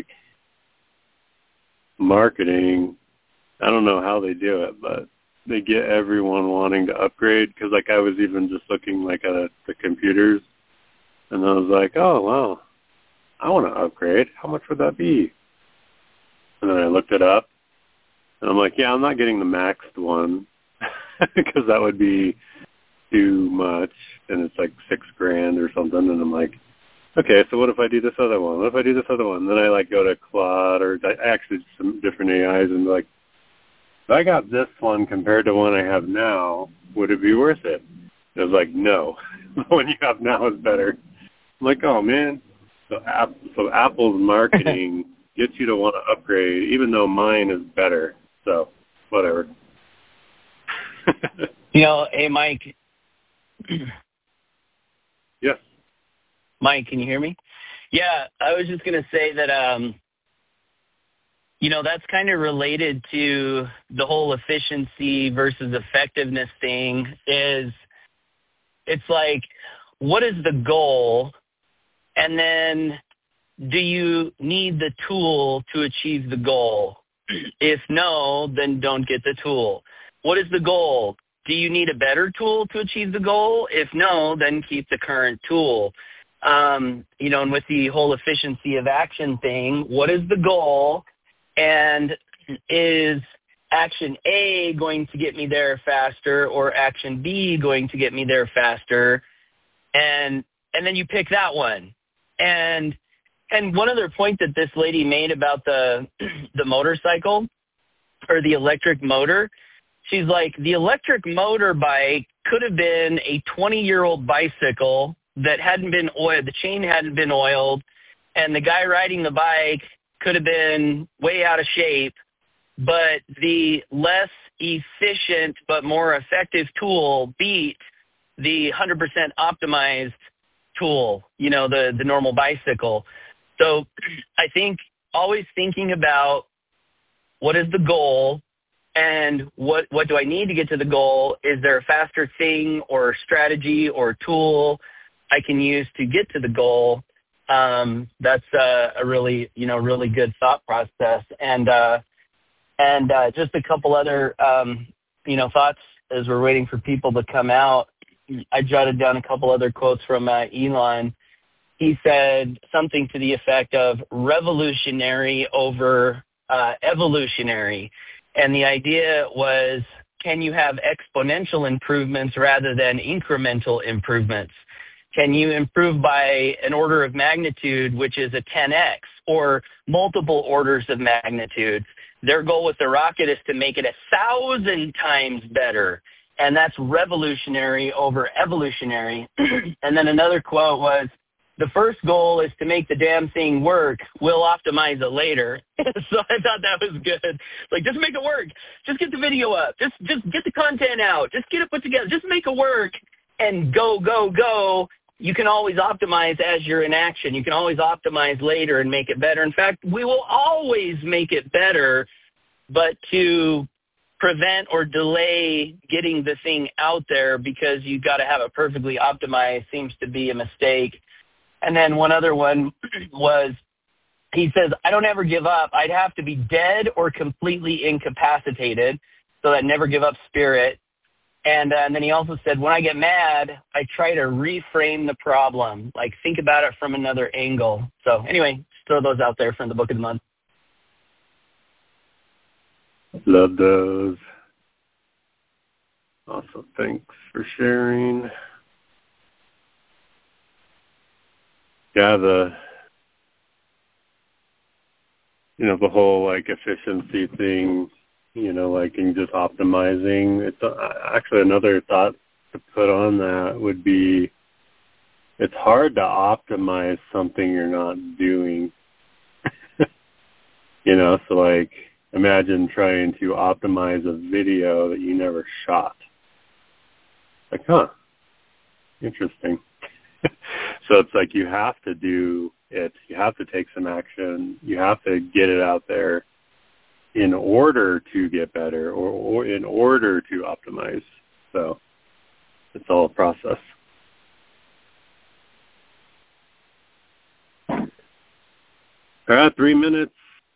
marketing, I don't know how they do it, but they get everyone wanting to upgrade. Because like I was even just looking like at the computers, and I was like, oh wow, I want to upgrade. How much would that be? And then I looked it up. And I'm like, yeah, I'm not getting the maxed one because that would be too much, and it's like $6,000 or something. And I'm like, okay, so what if I do this other one? What if I do this other one? Then I like go to Claude or actually some different AIs and like, if I got this one compared to one I have now, would it be worth it? And I was like, no, the one you have now is better. I'm like, oh man, so Apple's marketing gets you to want to upgrade, even though mine is better. So, whatever. Hey, Mike. Yes. Mike, can you hear me? Yeah, I was just going to say that, that's kind of related to the whole efficiency versus effectiveness thing is it's like, what is the goal? And then do you need the tool to achieve the goal? If no, then don't get the tool. What is the goal? Do you need a better tool to achieve the goal? If no, then keep the current tool. And with the whole efficiency of action thing, what is the goal? And is action A going to get me there faster or action B going to get me there faster? And then you pick that one. And one other point that this lady made about the motorcycle or the electric motor, she's like, the electric motorbike could have been a 20-year-old bicycle that hadn't been oiled, the chain hadn't been oiled, and the guy riding the bike could have been way out of shape, but the less efficient but more effective tool beat the 100% optimized tool, the normal bicycle. So I think always thinking about what is the goal and what do I need to get to the goal? Is there a faster thing or strategy or tool I can use to get to the goal? That's a really, really good thought process. And just a couple other, thoughts as we're waiting for people to come out. I jotted down a couple other quotes from Elon. He said something to the effect of revolutionary over evolutionary. And the idea was, can you have exponential improvements rather than incremental improvements? Can you improve by an order of magnitude, which is a 10x, or multiple orders of magnitude? Their goal with the rocket is to make it 1,000 times better. And that's revolutionary over evolutionary. And then another quote was, the first goal is to make the damn thing work. We'll optimize it later. So I thought that was good. Like, just make it work. Just get the video up. Just get the content out. Just get it put together. Just make it work and go, go, go. You can always optimize as you're in action. You can always optimize later and make it better. In fact, we will always make it better, but to prevent or delay getting the thing out there because you got to have it perfectly optimized seems to be a mistake. And then one other one was, he says, I don't ever give up. I'd have to be dead or completely incapacitated, so that never give up spirit. And then he also said, when I get mad, I try to reframe the problem, like think about it from another angle. So anyway, just throw those out there from the book of the month. Love those. Awesome. Thanks for sharing. Yeah, the whole like efficiency thing, like in just optimizing. It's actually another thought to put on that would be, it's hard to optimize something you're not doing. So like imagine trying to optimize a video that you never shot. Like, interesting. So it's like you have to do it. You have to take some action. You have to get it out there in order to get better or in order to optimize. So it's all a process. All right, 3 minutes.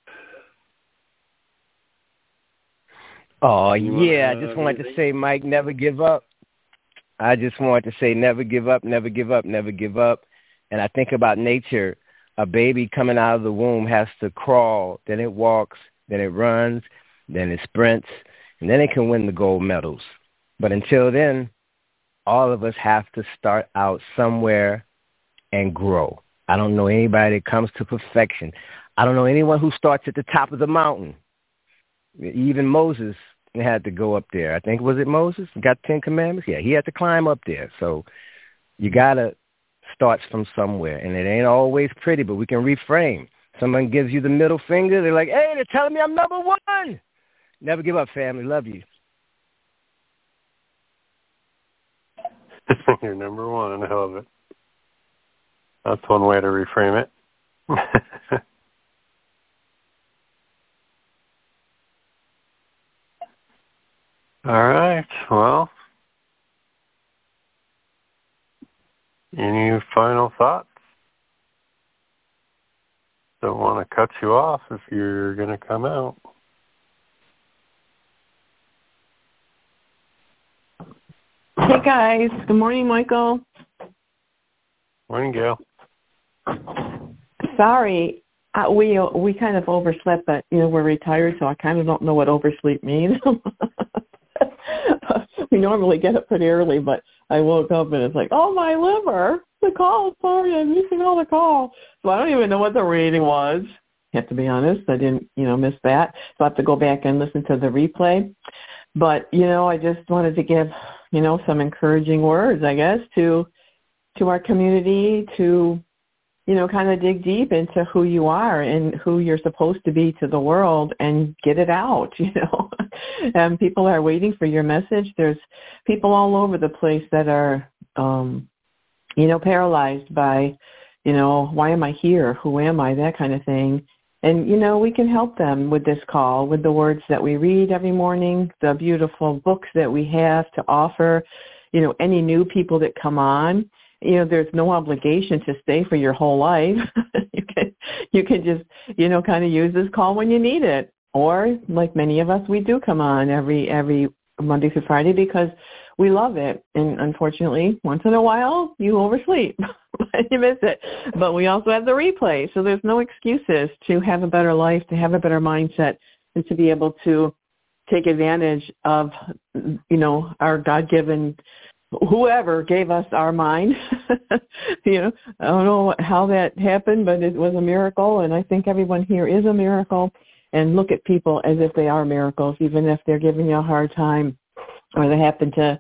Oh, yeah. I just wanted to say, Mike, never give up. I just wanted to say never give up, never give up, never give up. And I think about nature. A baby coming out of the womb has to crawl, then it walks, then it runs, then it sprints, and then it can win the gold medals. But until then, all of us have to start out somewhere and grow. I don't know anybody that comes to perfection. I don't know anyone who starts at the top of the mountain. Even Moses had to go up there. I think, was it Moses? Got 10 Commandments? Yeah, he had to climb up there. So you got to start from somewhere. And it ain't always pretty, but we can reframe. Someone gives you the middle finger. They're like, hey, they're telling me I'm number one. Never give up, family. Love you. You're number one. I love it. That's one way to reframe it. All right. Well, any final thoughts? Don't want to cut you off if you're going to come out. Hey, guys. Good morning, Michael. Morning, Gail. Sorry, we kind of overslept, but, we're retired, so I kind of don't know what oversleep means. We normally get up pretty early, but I woke up and it's like, oh, my liver, the call, sorry, I'm missing all the call. So I don't even know what the rating was. I have to be honest, I didn't, miss that. So I have to go back and listen to the replay. But, I just wanted to give, some encouraging words, I guess, to our community to, kind of dig deep into who you are and who you're supposed to be to the world and get it out, And people are waiting for your message. There's people all over the place that are, paralyzed by, why am I here? Who am I? That kind of thing. And, we can help them with this call, with the words that we read every morning, the beautiful books that we have to offer, any new people that come on. There's no obligation to stay for your whole life. You can just, kind of use this call when you need it. Or like many of us, we do come on every Monday through Friday because we love it. And unfortunately, once in a while, you oversleep. You miss it. But we also have the replay. So there's no excuses to have a better life, to have a better mindset, and to be able to take advantage of, our God-given, whoever gave us our mind. I don't know how that happened, but it was a miracle. And I think everyone here is a miracle. And look at people as if they are miracles, even if they're giving you a hard time or they happen to,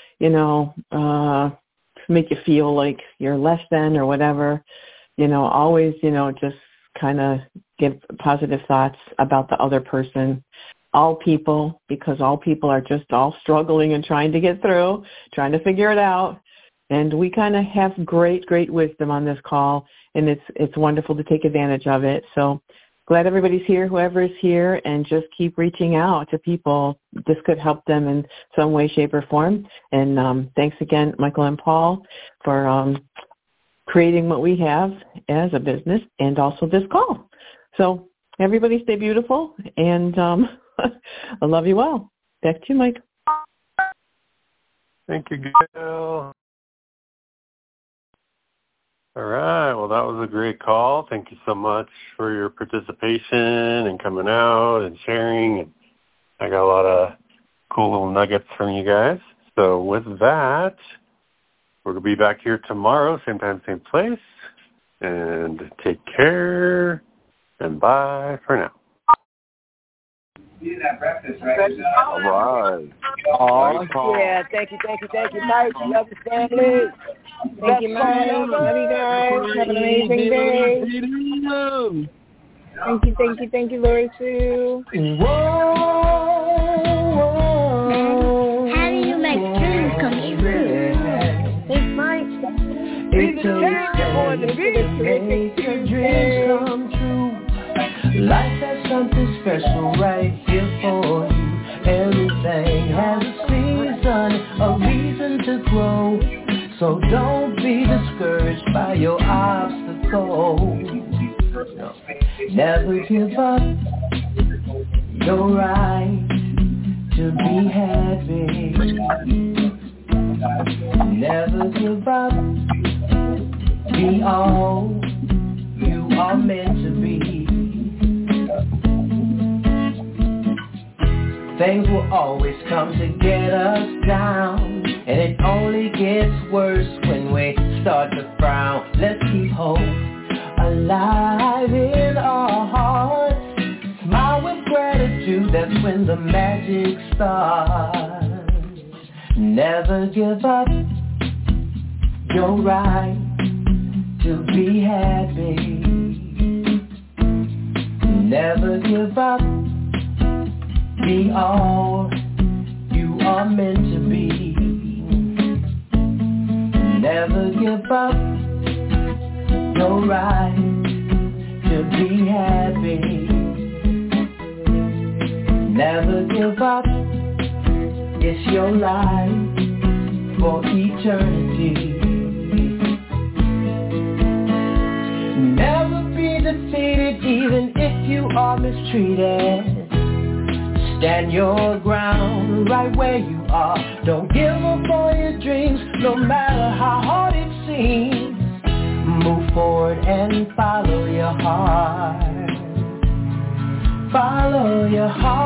make you feel like you're less than or whatever. Always, just kind of give positive thoughts about the other person. All people, because all people are just all struggling and trying to get through, trying to figure it out. And we kind of have great, great wisdom on this call, and it's wonderful to take advantage of it. So glad everybody's here, whoever is here, and just keep reaching out to people. This could help them in some way, shape, or form. And thanks again, Michael and Paul, for creating what we have as a business and also this call. So everybody stay beautiful, and I love you all. Back to you, Mike. Thank you, Gail. All right. Well, that was a great call. Thank you so much for your participation and coming out and sharing. And I got a lot of cool little nuggets from you guys. So with that, we're going to be back here tomorrow, same time, same place. And take care. and bye for now. All right. Oh, yeah. Thank you. Mike. Love you, family. Thank you, Mike. Love you guys. Have an amazing day. Thank you, Lori Sue. How do you make dreams come true? Thanks, Mike. It's make your dreams come true. Life has something special right here for you. Everything has a season, a reason to grow. So don't be discouraged by your obstacles. No. Never give up your right to be happy. Never give up. Be all you are meant to be. Things will always come to get us down, and it only gets worse when we start to frown. Let's keep hope alive in our hearts. Smile with gratitude, that's when the magic starts. Never give up your right to be happy. Never give up. Be all you are meant to be. Never give up your right to be happy. Never give up. It's your life for eternity. Never be defeated even if you are mistreated. Stand your ground right where you are. Don't give up on your dreams, no matter how hard it seems. Move forward and follow your heart. Follow your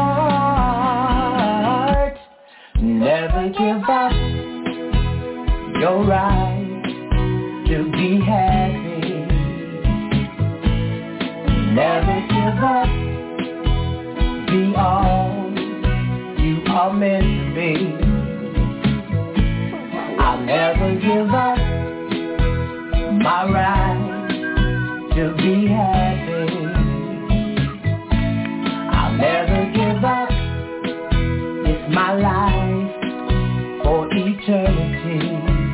heart. Never give up your right to be happy. Never give up. Be all you are meant to be. I'll never give up my right to be happy. I'll never give up. It's my life for eternity.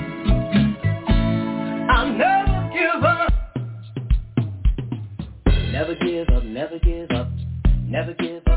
I'll never give up. Never give up, never give up, never give up.